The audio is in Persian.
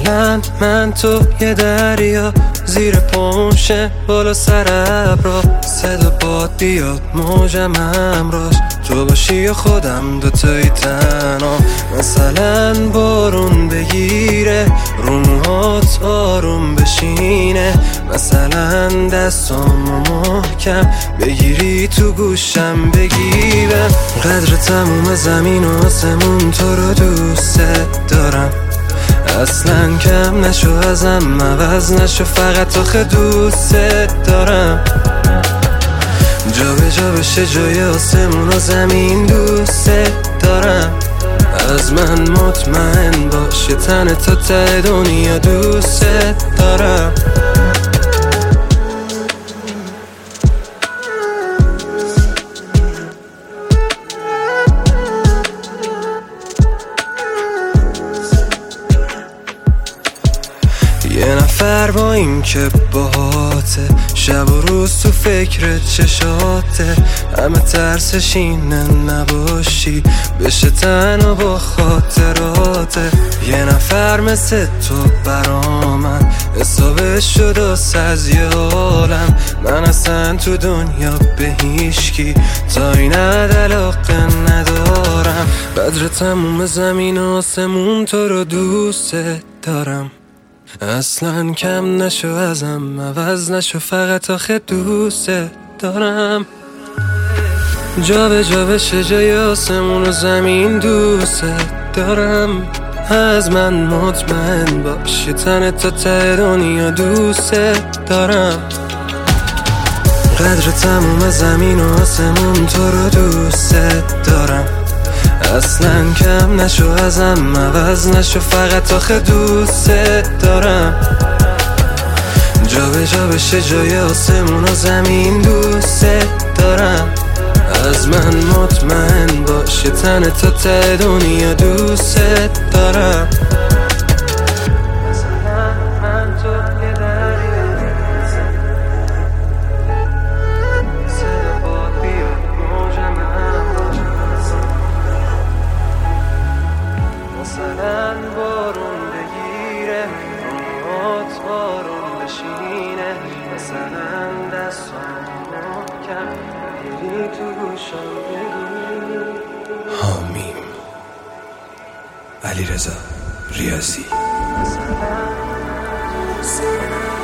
مثلا من تو یه دریا زیر پاموشه بالا سر ابرا، صدا باد بیاد موجم همراش، تو باشی یا خودم دوتایی تنها. مثلا بارون بگیره رو موهات آروم بشینه، مثلا دستامو محکم بگیری تو گوشم بگیرم. قدر تموم زمین و آسمون تو رو دوست دارم، اصلا کم نشو ازم عوض نشو، فقط آخه دوست دارم. جا به جا بشه جای آسمون و زمین دوست دارم، از من مطمئن باش یه تن تا ته دنیا دوست دارم. یه نفر با این که باهاته، شب و روز تو فکر چشاته، همه ترسش اینه نباشی بشه تنها با خاطراته. یه نفر مثل تو برا من حسابش شد از یه عالم، من اصلا تو دنیا به هیچکی تا این علاقه ندارم. قدر تموم زمین و آسمون تو رو دوست دارم، اصلا کم نشو ازم عوض نشو، فقط آخه دوست دارم. جا به جا بشه جای آسمون و زمین دوست دارم، از من مطمئن باش یه تن تا ته دنیا دوست دارم. قدر تموم زمین و آسمون تو رو دوست دارم، اصلا کم نشو ازم عوض نشو، فقط آخه دوست دارم. جا به جا بشه جای آسمون و زمین دوست دارم، از من مطمئن باش یه تن تا ته دنیا دوست دارم. مثلا بارون بگیره روات آروم بشینه، مثلا دستام محکم بگیری تو گوشم بگیری. حامیم علیرضا ریاضی.